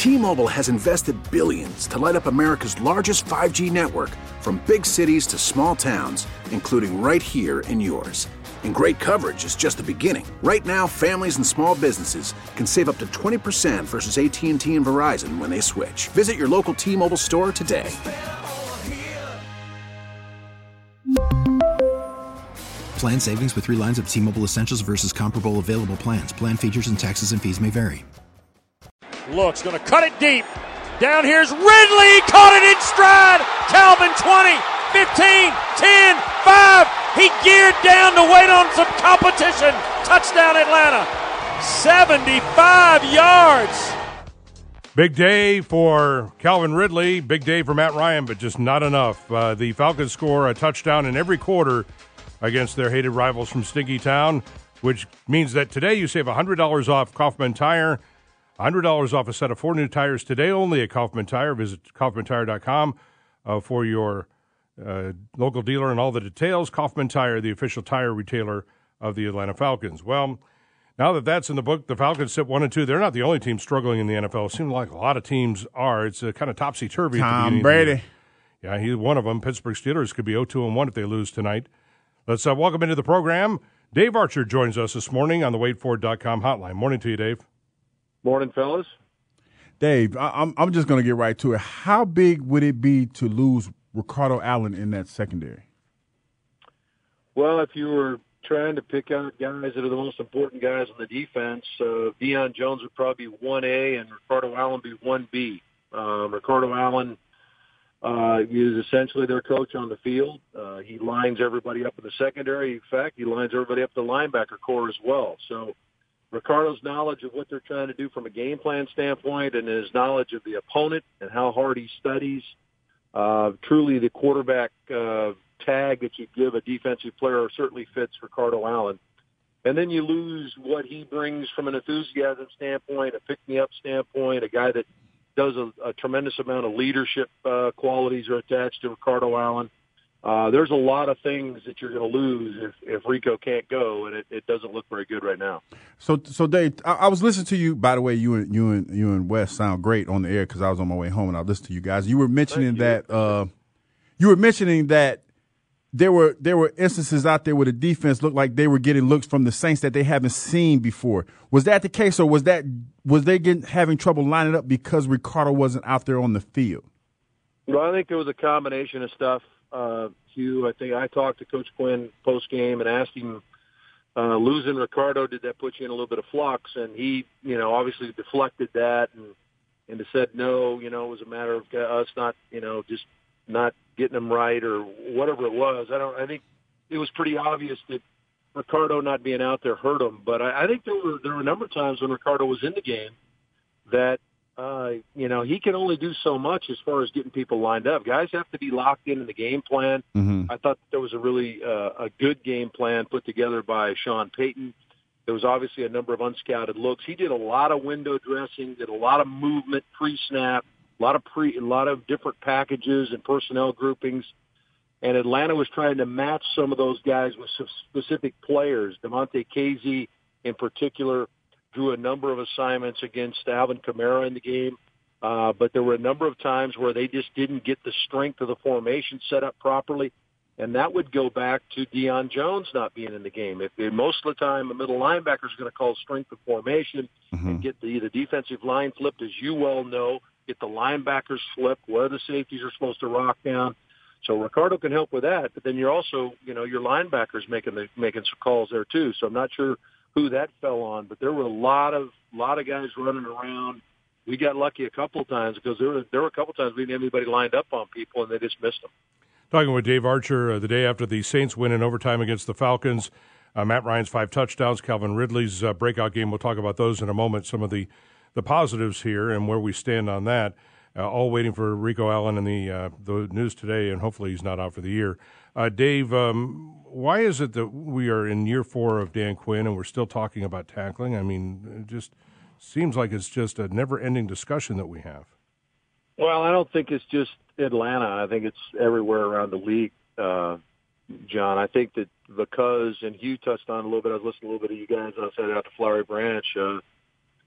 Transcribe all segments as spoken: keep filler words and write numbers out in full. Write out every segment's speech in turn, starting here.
T-Mobile has invested billions to light up America's largest five G network, from big cities to small towns, including right here in yours. And great coverage is just the beginning. Right now, families and small businesses can save up to twenty percent versus A T and T and Verizon when they switch. Visit your local T-Mobile store today. Plan savings with three lines of T-Mobile Essentials versus comparable available plans. Plan features and taxes and fees may vary. Looks, going to cut it deep. Down here's Ridley, caught it in stride. Calvin twenty, fifteen, ten, five. He geared down to wait on some competition. Touchdown Atlanta, seventy-five yards. Big day for Calvin Ridley, big day for Matt Ryan, but just not enough. Uh, the Falcons score a touchdown in every quarter against their hated rivals from Stinky Town, which means that today you save one hundred dollars off Kaufman Tire, one hundred dollars off a set of four new tires today only at Kaufman Tire. Visit kaufman tire dot com uh, for your uh, local dealer and all the details. Kaufman Tire, the official tire retailer of the Atlanta Falcons. Well, now that that's in the book, the Falcons sit one and two. They're not the only team struggling in the N F L. It seems like a lot of teams are. It's uh, kind of topsy-turvy. Tom Brady. Yeah, he's one of them. Pittsburgh Steelers could be oh two and one if they lose tonight. Let's uh, welcome into the program. Dave Archer joins us this morning on the Wade Ford dot com hotline. Morning to you, Dave. Morning, fellas. Dave, I, I'm I'm just going to get right to it. How big would it be to lose Ricardo Allen in that secondary? Well, if you were trying to pick out guys that are the most important guys on the defense, uh, Deion Jones would probably be one A and Ricardo Allen be one B. Um, Ricardo Allen uh, is essentially their coach on the field. Uh, he lines everybody up in the secondary. In fact, he lines everybody up the linebacker core as well. So Ricardo's knowledge of what they're trying to do from a game plan standpoint and his knowledge of the opponent and how hard he studies, uh, truly the quarterback uh, tag that you give a defensive player certainly fits Ricardo Allen. And then you lose what he brings from an enthusiasm standpoint, a pick-me-up standpoint, a guy that does a, a tremendous amount of leadership uh, qualities are attached to Ricardo Allen. Uh, there's a lot of things that you're going to lose if, if Rico can't go, and it, it doesn't look very good right now. So, so Dave, I, I was listening to you. By the way, you and you and you and Wes sound great on the air because I was on my way home and I listened to you guys. You were mentioning that uh, you were mentioning that there were there were instances out there where the defense looked like they were getting looks from the Saints that they haven't seen before. Was that the case, or was that was they getting having trouble lining up because Ricardo wasn't out there on the field? Well, I think there was a combination of stuff. Uh, Hugh, I think I talked to Coach Quinn post game and asked him, uh, losing Ricardo, did that put you in a little bit of flux? And he, you know, obviously deflected that and and said no. You know, it was a matter of us not, you know, just not getting him right or whatever it was. I don't. I think it was pretty obvious that Ricardo not being out there hurt him. But I, I think there were there were a number of times when Ricardo was in the game that. Uh, you know, he can only do so much as far as getting people lined up. Guys have to be locked in in the game plan. Mm-hmm. I thought there was a really uh, a good game plan put together by Sean Payton. There was obviously a number of unscouted looks. He did a lot of window dressing, did a lot of movement pre-snap, a lot of pre, a lot of different packages and personnel groupings. And Atlanta was trying to match some of those guys with specific players. DeMonte Casey in particular drew a number of assignments against Alvin Kamara in the game, uh, but there were a number of times where they just didn't get the strength of the formation set up properly, and that would go back to Deion Jones not being in the game. If most of the time the middle linebacker is going to call strength of formation mm-hmm. and get the, the defensive line flipped, as you well know, get the linebackers flipped, where the safeties are supposed to rock down. So Ricardo can help with that, but then you're also, you know, your linebackers making the, making some calls there too. So I'm not sure who that fell on, but there were a lot of lot of guys running around. We got lucky a couple of times because there were there were a couple of times we didn't have anybody lined up on people, and they just missed them. Talking with Dave Archer uh, the day after the Saints win in overtime against the Falcons. Uh, Matt Ryan's five touchdowns, Calvin Ridley's uh, breakout game. We'll talk about those in a moment. Some of the, the positives here and where we stand on that. Uh, all waiting for Rico Allen and the uh, the news today, and hopefully he's not out for the year. Uh, Dave, um, why is it that we are in year four of Dan Quinn and we're still talking about tackling? I mean, it just seems like it's just a never-ending discussion that we have. Well, I don't think it's just Atlanta. I think it's everywhere around the league, uh, John. I think that because, and Hugh touched on a little bit, I was listening to a little bit of you guys, I said out to Flowery Branch, uh,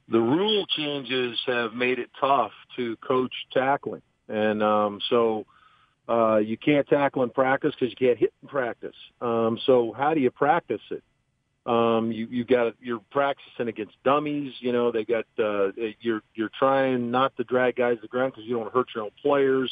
the rule changes have made it tough to coach tackling. And um, so uh, you can't tackle in practice because you can't hit in practice. Um, so how do you practice it? Um, you, you got you're practicing against dummies. You know, they got uh, you're you're trying not to drag guys to the ground because you don't hurt your own players.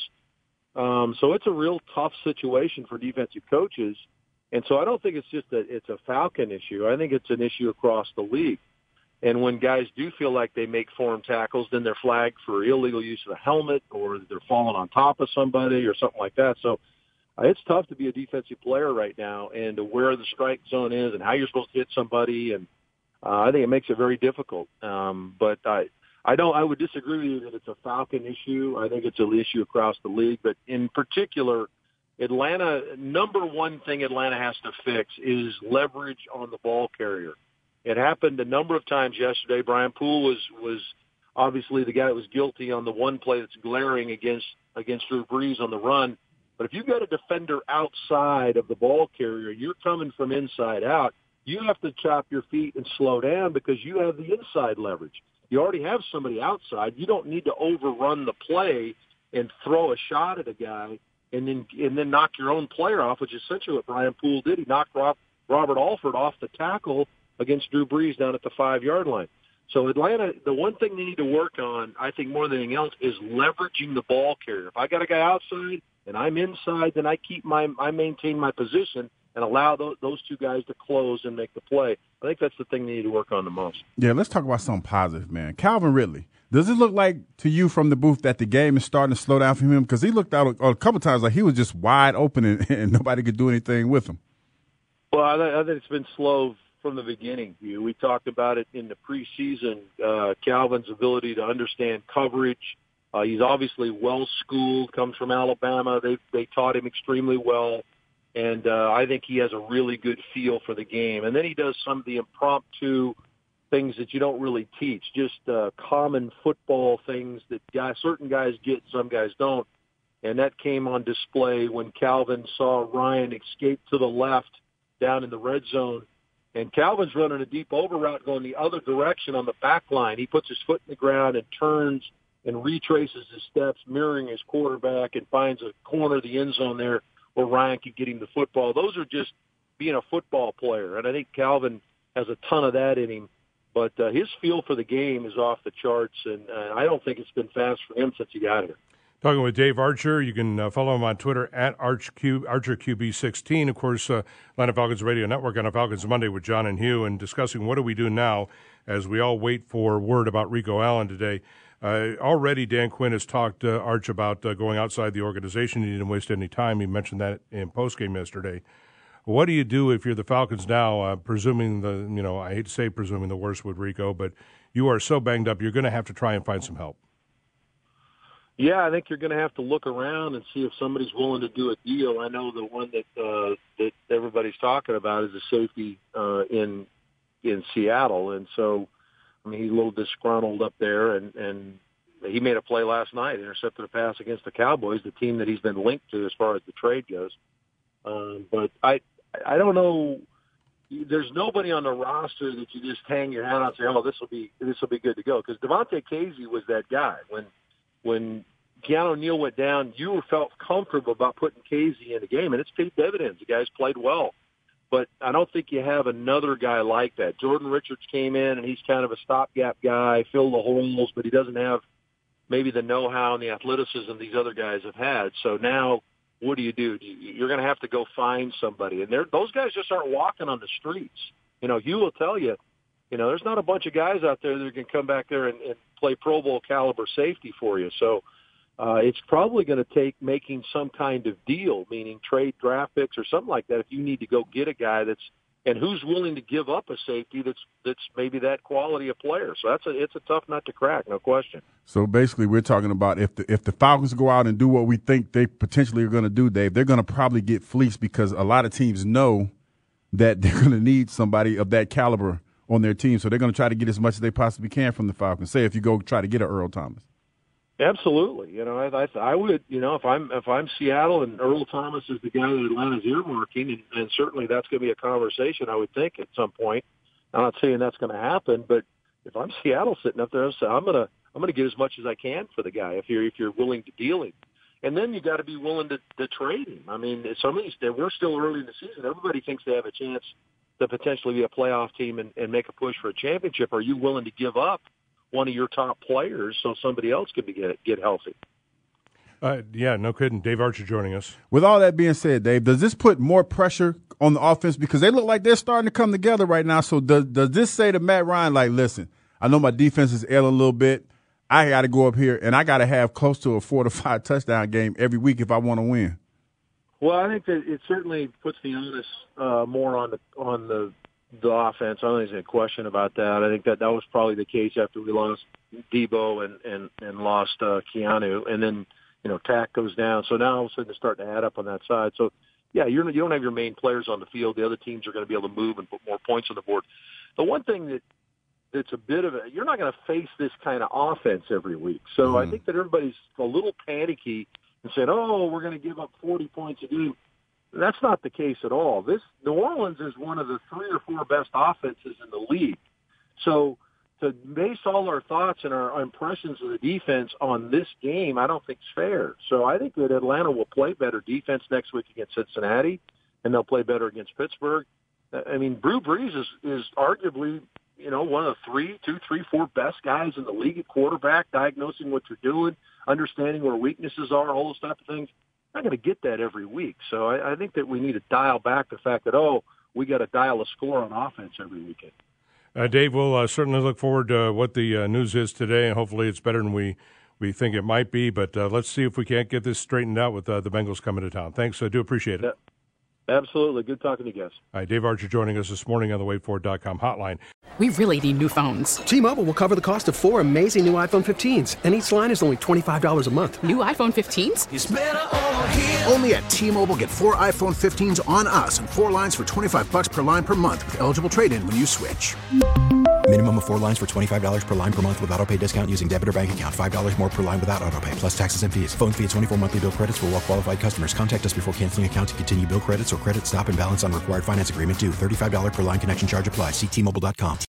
Um, so it's a real tough situation for defensive coaches. And so I don't think it's just a it's a Falcon issue. I think it's an issue across the league. And when guys do feel like they make form tackles, then they're flagged for illegal use of the helmet, or they're falling on top of somebody or something like that. So uh, it's tough to be a defensive player right now, and to where the strike zone is and how you're supposed to hit somebody. And uh, I think it makes it very difficult. Um, but I, I don't. I would disagree with you that it's a Falcon issue. I think it's an issue across the league. But in particular, Atlanta, number one thing Atlanta has to fix is leverage on the ball carrier. It happened a number of times yesterday. Brian Poole was was obviously the guy that was guilty on the one play that's glaring against against Drew Brees on the run. But if you've got a defender outside of the ball carrier, you're coming from inside out, you have to chop your feet and slow down because you have the inside leverage. You already have somebody outside. You don't need to overrun the play and throw a shot at a guy and then and then knock your own player off, which is essentially what Brian Poole did. He knocked Rob, Robert Alford off the tackle against Drew Brees down at the five-yard line. So Atlanta, the one thing they need to work on, I think more than anything else, is leveraging the ball carrier. If I got a guy outside and I'm inside, then I keep my, I maintain my position and allow those, those two guys to close and make the play. I think that's the thing they need to work on the most. Yeah, let's talk about something positive, man. Calvin Ridley. Does it look like to you from the booth that the game is starting to slow down for him? Because he looked out a, a couple times like he was just wide open and, and nobody could do anything with him. Well, I, I think it's been slow from the beginning. We talked about it in the preseason, uh, Calvin's ability to understand coverage. Uh, he's obviously well-schooled, comes from Alabama. They they taught him extremely well, and uh, I think he has a really good feel for the game. And then he does some of the impromptu things that you don't really teach, just uh, common football things that guys, certain guys get, some guys don't. And that came on display when Calvin saw Ryan escape to the left down in the red zone. And Calvin's running a deep over route going the other direction on the back line. He puts his foot in the ground and turns and retraces his steps, mirroring his quarterback, and finds a corner of the end zone there where Ryan could get him the football. Those are just being a football player. And I think Calvin has a ton of that in him. But uh, his feel for the game is off the charts, and uh, I don't think it's been fast for him since he got here. Talking with Dave Archer. You can uh, follow him on Twitter at ArchQ, Archer Q B sixteen. Of course, uh, Atlanta Falcons Radio Network on a Falcons Monday with John and Hugh, and discussing what do we do now as we all wait for word about Rico Allen today. Uh, already, Dan Quinn has talked, uh, Arch, about uh, going outside the organization. He didn't waste any time. He mentioned that in postgame yesterday. What do you do if you're the Falcons now, uh, presuming the, you know, I hate to say presuming the worst with Rico, but you are so banged up, you're going to have to try and find some help. Yeah, I think you're going to have to look around and see if somebody's willing to do a deal. I know the one that uh, that everybody's talking about is a safety uh, in in Seattle, and so I mean he's a little disgruntled up there, and and he made a play last night, intercepted a pass against the Cowboys, the team that he's been linked to as far as the trade goes. Um, but I I don't know. There's nobody on the roster that you just hang your hat on and say, oh, this will be this will be good to go, because Devontae Casey was that guy when. When Keanu Neal went down, you felt comfortable about putting Casey in the game, and it's paid dividends. The guy's played well. But I don't think you have another guy like that. Jordan Richards came in, and he's kind of a stopgap guy, fill the holes, but he doesn't have maybe the know-how and the athleticism these other guys have had. So now what do you do? You're going to have to go find somebody. And those guys just aren't walking on the streets. You know, Hugh will tell you, you know, there's not a bunch of guys out there that can come back there and, and play Pro Bowl caliber safety for you. So uh, it's probably going to take making some kind of deal, meaning trade draft picks or something like that, if you need to go get a guy that's and who's willing to give up a safety that's that's maybe that quality of player. So that's a it's a tough nut to crack, no question. So basically, we're talking about if the if the Falcons go out and do what we think they potentially are going to do, Dave, they're going to probably get fleeced because a lot of teams know that they're going to need somebody of that caliber on their team, so they're going to try to get as much as they possibly can from the Falcons. Say if you go try to get an Earl Thomas. Absolutely, you know, I, I, I would, you know, if I'm if I'm Seattle and Earl Thomas is the guy that Atlanta's earmarking, and, and certainly that's going to be a conversation, I would think, at some point. I'm not saying that's going to happen, but if I'm Seattle sitting up there, I'm gonna I'm gonna get as much as I can for the guy if you're if you're willing to deal him. And then you got to be willing to, to trade him. I mean, some of these we're still early in the season. Everybody thinks they have a chance to potentially be a playoff team and, and make a push for a championship. Are you willing to give up one of your top players so somebody else can be get get healthy? Uh, yeah, no kidding. Dave Archer joining us. With all that being said, Dave, does this put more pressure on the offense? Because they look like they're starting to come together right now. So does, does this say to Matt Ryan, like, listen, I know my defense is ailing a little bit. I got to go up here, and I got to have close to a four to five touchdown game every week if I want to win. Well, I think that it certainly puts the onus uh, more on the on the the offense. I don't think there's any question about that. I think that that was probably the case after we lost Debo and and and lost uh, Keanu, and then you know Tack goes down. So now all of a sudden it's starting to add up on that side. So yeah, you're you don't have your main players on the field. The other teams are going to be able to move and put more points on the board. The one thing that it's a bit of a, you're not going to face this kind of offense every week. So mm-hmm. I think that everybody's a little panicky and said, oh, we're going to give up forty points a game. That's not the case at all. This New Orleans is one of the three or four best offenses in the league. So to base all our thoughts and our impressions of the defense on this game, I don't think is fair. So I think that Atlanta will play better defense next week against Cincinnati, and they'll play better against Pittsburgh. I mean, Drew Brees is, is arguably – you know, one of the three, two, three, four best guys in the league at quarterback, diagnosing what you're doing, understanding where weaknesses are, all those type of things. I'm not going to get that every week. So I, I think that we need to dial back the fact that, oh, we got to dial a score on offense every weekend. Uh, Dave, we'll uh, certainly look forward to what the uh, news is today, and hopefully it's better than we, we think it might be. But uh, let's see if we can't get this straightened out with uh, the Bengals coming to town. Thanks. I do appreciate it. Yeah. Absolutely. Good talking to you guys. All right, Dave Archer joining us this morning on the wait for it dot com hotline. We really need new phones. T-Mobile will cover the cost of four amazing new iPhone fifteens, and each line is only twenty-five dollars a month. New iPhone fifteens? It's better over here. Only at T-Mobile, get four iPhone fifteens on us and four lines for twenty-five bucks per line per month with eligible trade-in when you switch. Minimum of four lines for twenty-five dollars per line per month with autopay discount using debit or bank account. five dollars more per line without autopay, plus taxes and fees. Phone fee at twenty-four monthly bill credits for well-qualified customers. Contact us before canceling account to continue bill credits or credit stop and balance on required finance agreement due. thirty-five dollars per line connection charge applies. See T Mobile dot com.